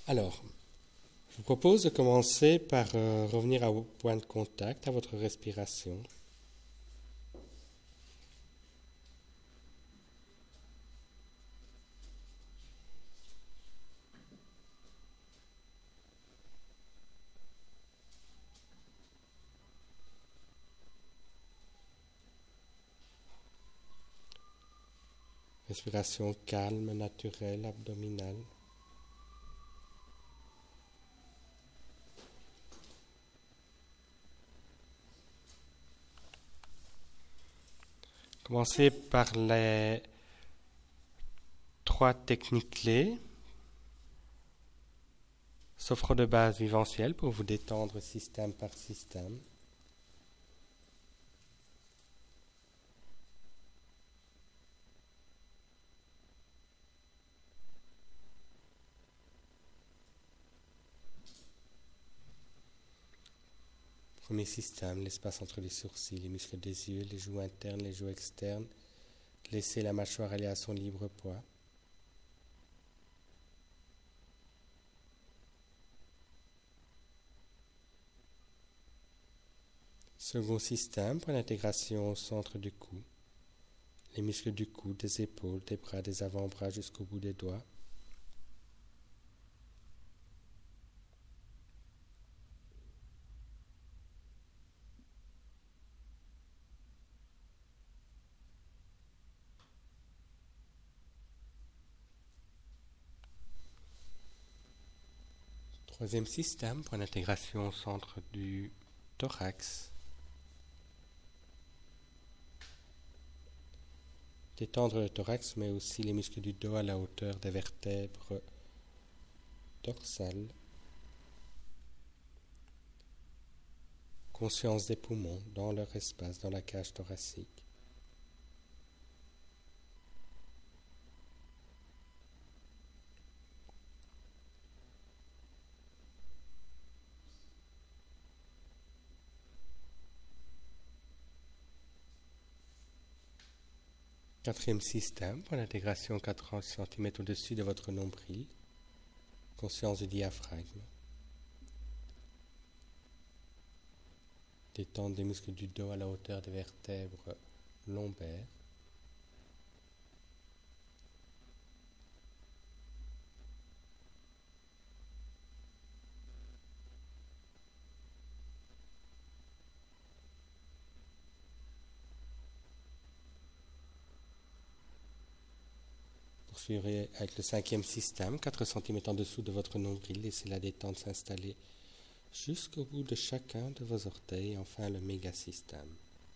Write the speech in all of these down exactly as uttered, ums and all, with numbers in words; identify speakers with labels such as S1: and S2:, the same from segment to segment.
S1: Alors, je vous propose de commencer par euh, revenir au point de contact, à votre respiration. Respiration calme, naturelle, abdominale. Commencez par les trois techniques clés. Sophro de base viventielle pour vous détendre système par système. Premier système, l'espace entre les sourcils, les muscles des yeux, les joues internes, les joues externes. Laissez la mâchoire aller à son libre poids. Second système, pour l'intégration au centre du cou. Les muscles du cou, des épaules, des bras, des avant-bras jusqu'au bout des doigts. Troisième système, pour l'intégration au centre du thorax. Détendre le thorax, mais aussi les muscles du dos à la hauteur des vertèbres dorsales. Conscience des poumons dans leur espace, dans la cage thoracique. Quatrième système, pour l'intégration quatre centimètres au-dessus de votre nombril. Conscience du diaphragme. Détente des muscles du dos à la hauteur des vertèbres lombaires. Poursuivrez avec le cinquième système, quatre centimètres en dessous de votre nombril. Laissez la détente s'installer jusqu'au bout de chacun de vos orteils. Et enfin, le méga-système.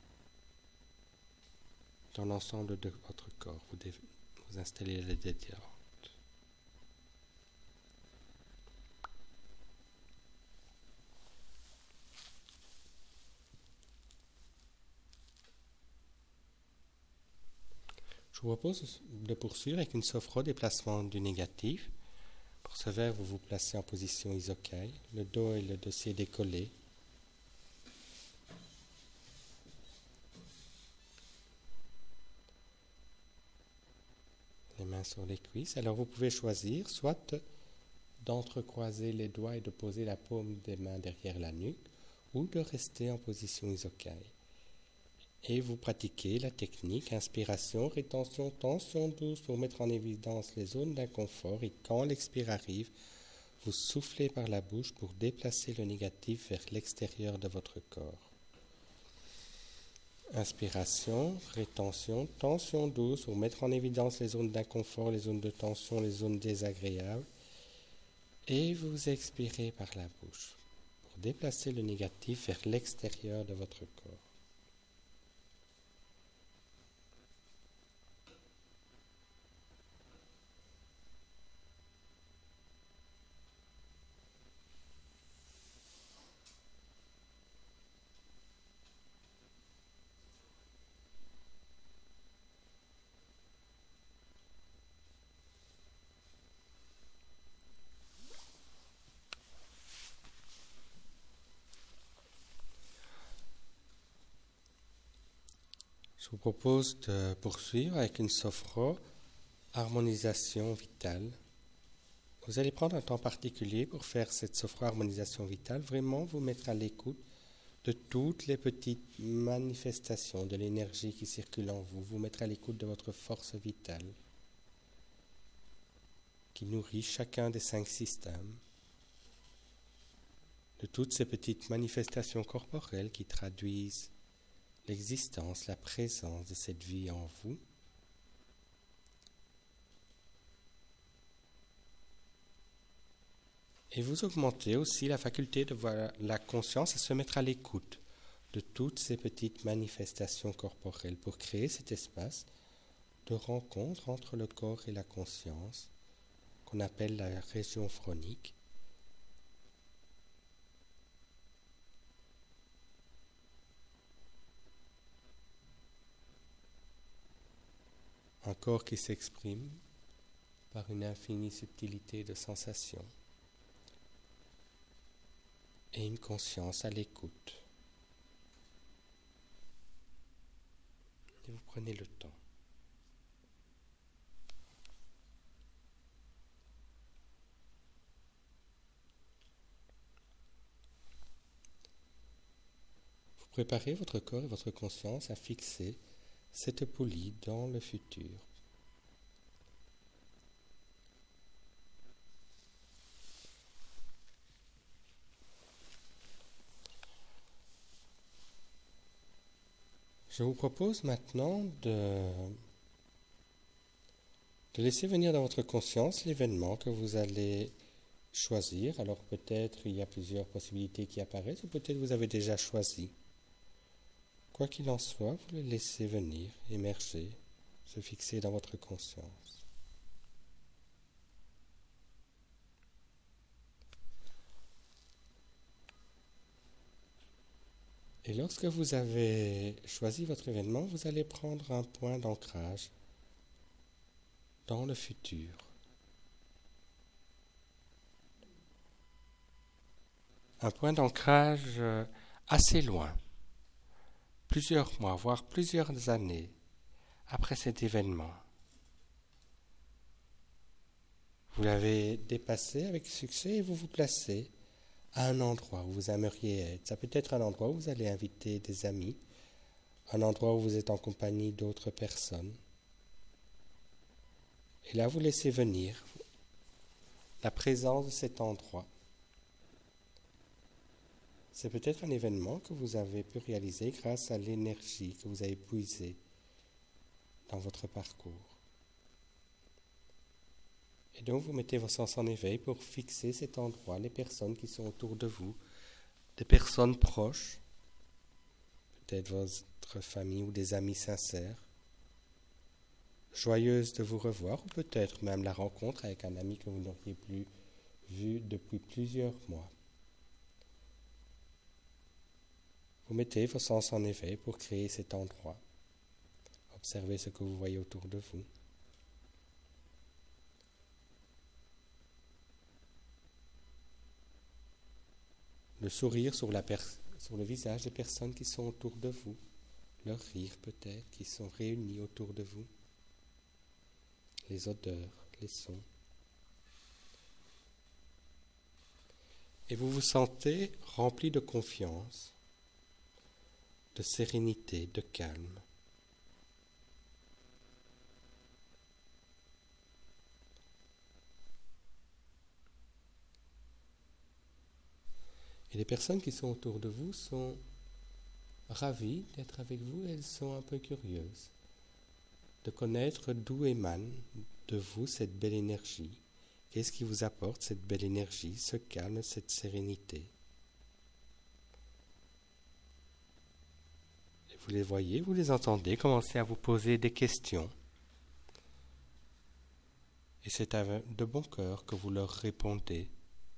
S1: Dans l'ensemble de votre corps, vous, dé- vous installez la détente. Je vous propose de poursuivre avec une sophro déplacement du négatif. Pour ce faire, vous vous placez en position isokai, le dos et le dossier décollés. Les mains sur les cuisses. Alors vous pouvez choisir soit d'entrecroiser les doigts et de poser la paume des mains derrière la nuque, ou de rester en position isokai. Et vous pratiquez la technique inspiration, rétention, tension douce pour mettre en évidence les zones d'inconfort, et quand l'expire arrive, vous soufflez par la bouche pour déplacer le négatif vers l'extérieur de votre corps. Inspiration, rétention, tension douce pour mettre en évidence les zones d'inconfort, les zones de tension, les zones désagréables. Et vous expirez par la bouche pour déplacer le négatif vers l'extérieur de votre corps. Je vous propose de poursuivre avec une sophro, harmonisation vitale, Vous allez prendre un temps particulier pour faire cette sophro-harmonisation vitale, vraiment vous mettre à l'écoute de toutes les petites manifestations de l'énergie qui circule en vous, vous mettre à l'écoute de votre force vitale qui nourrit chacun des cinq systèmes, de toutes ces petites manifestations corporelles qui traduisent l'existence, la présence de cette vie en vous. Et vous augmentez aussi la faculté de voir la conscience à se mettre à l'écoute de toutes ces petites manifestations corporelles pour créer cet espace de rencontre entre le corps et la conscience qu'on appelle la région phronique. Un corps qui s'exprime par une infinie subtilité de sensations et une conscience à l'écoute. Et vous prenez le temps. Vous préparez votre corps et votre conscience à fixer cette poulie dans le futur. Je vous propose maintenant de, de laisser venir dans votre conscience l'événement que vous allez choisir. Alors peut-être il y a plusieurs possibilités qui apparaissent, ou peut-être vous avez déjà choisi. Quoi qu'il en soit, vous le laissez venir, émerger, se fixer dans votre conscience. Et lorsque vous avez choisi votre événement, vous allez prendre un point d'ancrage dans le futur. Un point d'ancrage assez loin, plusieurs mois, voire plusieurs années après cet événement. Vous l'avez dépassé avec succès et vous vous placez à un endroit où vous aimeriez être. Ça peut être un endroit où vous allez inviter des amis, un endroit où vous êtes en compagnie d'autres personnes. Et là, vous laissez venir la présence de cet endroit. C'est peut-être un événement que vous avez pu réaliser grâce à l'énergie que vous avez puisée dans votre parcours. Et donc, vous mettez vos sens en éveil pour fixer cet endroit, les personnes qui sont autour de vous, des personnes proches, peut-être votre famille ou des amis sincères, joyeuses de vous revoir, ou peut-être même la rencontre avec un ami que vous n'auriez plus vu depuis plusieurs mois. Vous mettez vos sens en éveil pour créer cet endroit. Observez ce que vous voyez autour de vous. Le sourire sur, la per- sur le visage des personnes qui sont autour de vous. Leur rire peut-être, qui sont réunis autour de vous. Les odeurs, les sons. Et vous vous sentez rempli de confiance, de sérénité, de calme. Et les personnes qui sont autour de vous sont ravies d'être avec vous, elles sont un peu curieuses de connaître d'où émane de vous cette belle énergie. Qu'est-ce qui vous apporte cette belle énergie, ce calme, cette sérénité? Et vous les voyez, vous les entendez, commencez à vous poser des questions. Et c'est avec de bon cœur que vous leur répondez.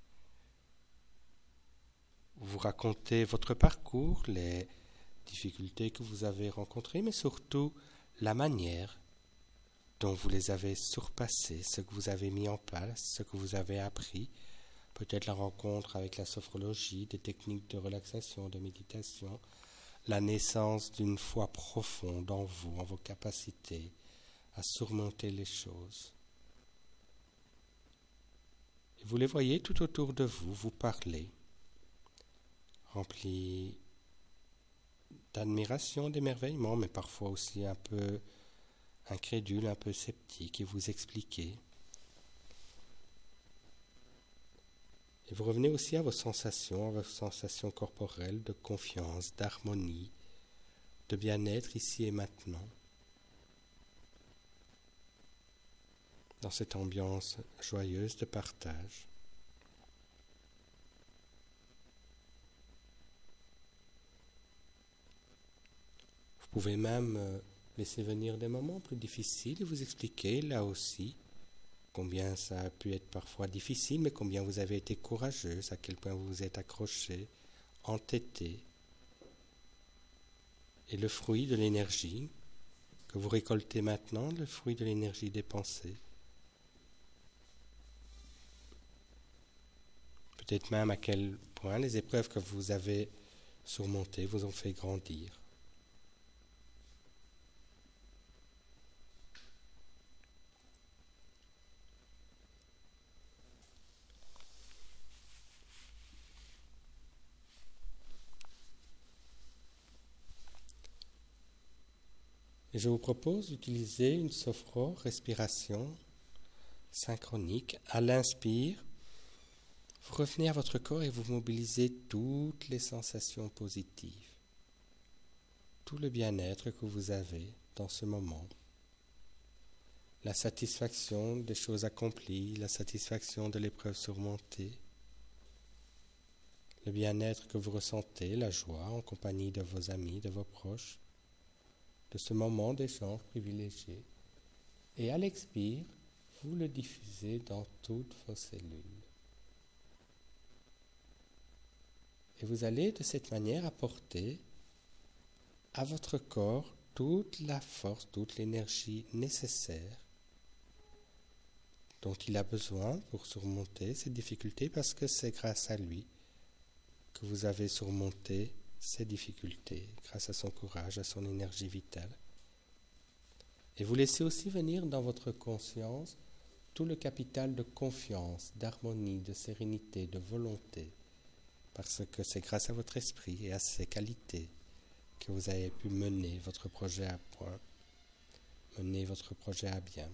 S1: Vous racontez votre parcours, les difficultés que vous avez rencontrées, mais surtout la manière dont vous les avez surpassées, ce que vous avez mis en place, ce que vous avez appris, peut-être la rencontre avec la sophrologie, des techniques de relaxation, de méditation, la naissance d'une foi profonde en vous, en vos capacités à surmonter les choses. Vous les voyez tout autour de vous, vous parlez, remplis d'admiration, d'émerveillement, mais parfois aussi un peu incrédule, un peu sceptique, et vous expliquez. Et vous revenez aussi à vos sensations, à vos sensations corporelles de confiance, d'harmonie, de bien-être ici et maintenant. Dans cette ambiance joyeuse de partage. Vous pouvez même laisser venir des moments plus difficiles et vous expliquer là aussi combien ça a pu être parfois difficile, mais combien vous avez été courageuse, à quel point vous vous êtes accroché, entêté. Et le fruit de l'énergie que vous récoltez maintenant, le fruit de l'énergie dépensée. Peut-être même à quel point les épreuves que vous avez surmontées vous ont fait grandir. Et je vous propose d'utiliser une sophro-respiration synchronique. À l'inspire, vous revenez à votre corps et vous mobilisez toutes les sensations positives, tout le bien-être que vous avez dans ce moment. La satisfaction des choses accomplies, la satisfaction de l'épreuve surmontée, le bien-être que vous ressentez, la joie en compagnie de vos amis, de vos proches, de ce moment d'échange privilégié. Et à l'expire, vous le diffusez dans toutes vos cellules. Et vous allez de cette manière apporter à votre corps toute la force, toute l'énergie nécessaire dont il a besoin pour surmonter ces difficultés, parce que c'est grâce à lui que vous avez surmonté ces difficultés, grâce à son courage, à son énergie vitale. Et vous laissez aussi venir dans votre conscience tout le capital de confiance, d'harmonie, de sérénité, de volonté, parce que c'est grâce à votre esprit et à ses qualités que vous avez pu mener votre projet à point, mener votre projet à bien.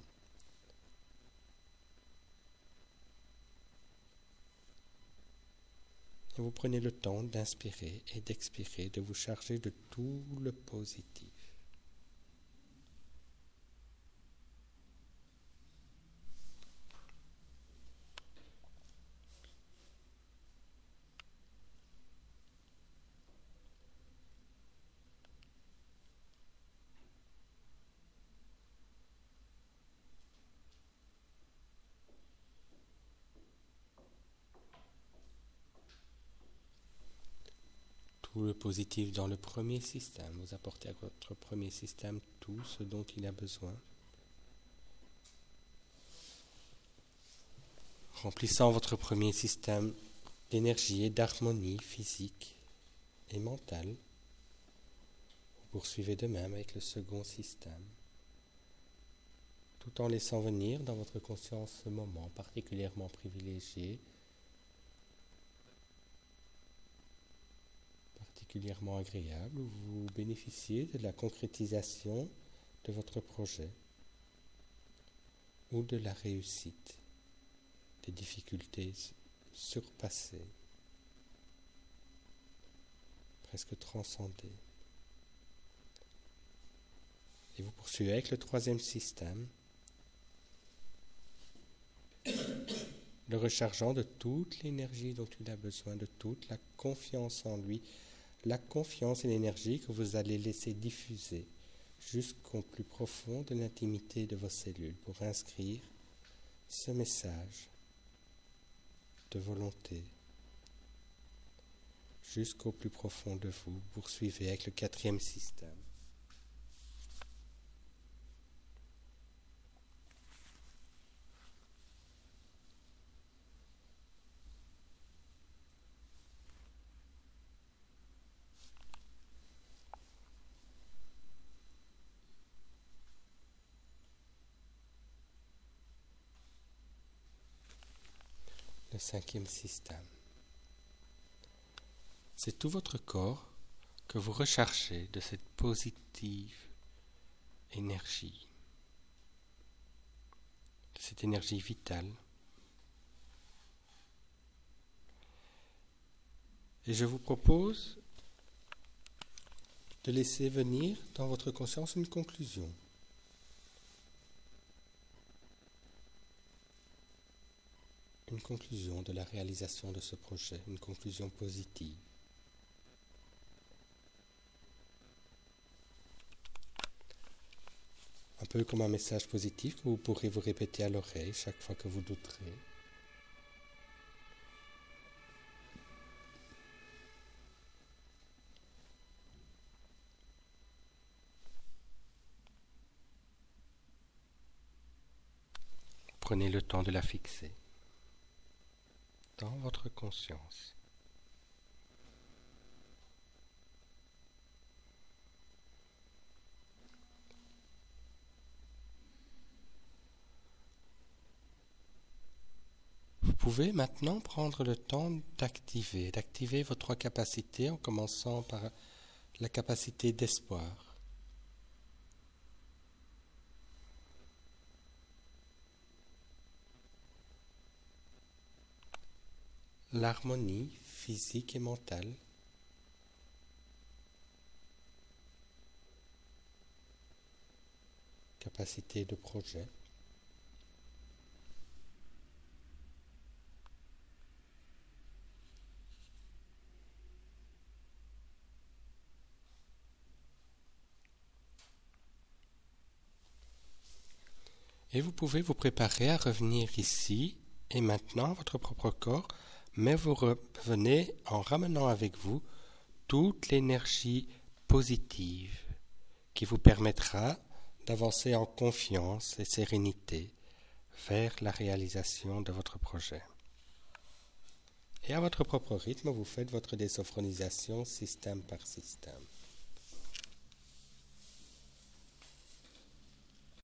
S1: Et vous prenez le temps d'inspirer et d'expirer, de vous charger de tout le positif. Tout le positif dans le premier système. Vous apportez à votre premier système tout ce dont il a besoin. Remplissant votre premier système d'énergie et d'harmonie physique et mentale. Vous poursuivez de même avec le second système, tout en laissant venir dans votre conscience ce moment particulièrement privilégié, particulièrement agréable, où vous bénéficiez de la concrétisation de votre projet ou de la réussite, des difficultés surpassées, presque transcendées. Et vous poursuivez avec le troisième système, le rechargeant de toute l'énergie dont il a besoin, de toute la confiance en lui, la confiance et l'énergie que vous allez laisser diffuser jusqu'au plus profond de l'intimité de vos cellules pour inscrire ce message de volonté jusqu'au plus profond de vous. Poursuivez avec le quatrième système. Le le cinquième système. C'est tout votre corps que vous rechargez de cette positive énergie, de cette énergie vitale. Et je vous propose de laisser venir dans votre conscience une conclusion. Une conclusion de la réalisation de ce projet, une conclusion positive. Un peu comme un message positif que vous pourrez vous répéter à l'oreille chaque fois que vous douterez. Prenez le temps de la fixer dans votre conscience. Vous pouvez maintenant prendre le temps d'activer, d'activer vos trois capacités en commençant par la capacité d'espoir. L'harmonie physique et mentale. Capacité de projet. Et vous pouvez vous préparer à revenir ici et maintenant à votre propre corps, mais vous revenez en ramenant avec vous toute l'énergie positive qui vous permettra d'avancer en confiance et sérénité vers la réalisation de votre projet. Et à votre propre rythme, vous faites votre désophronisation système par système.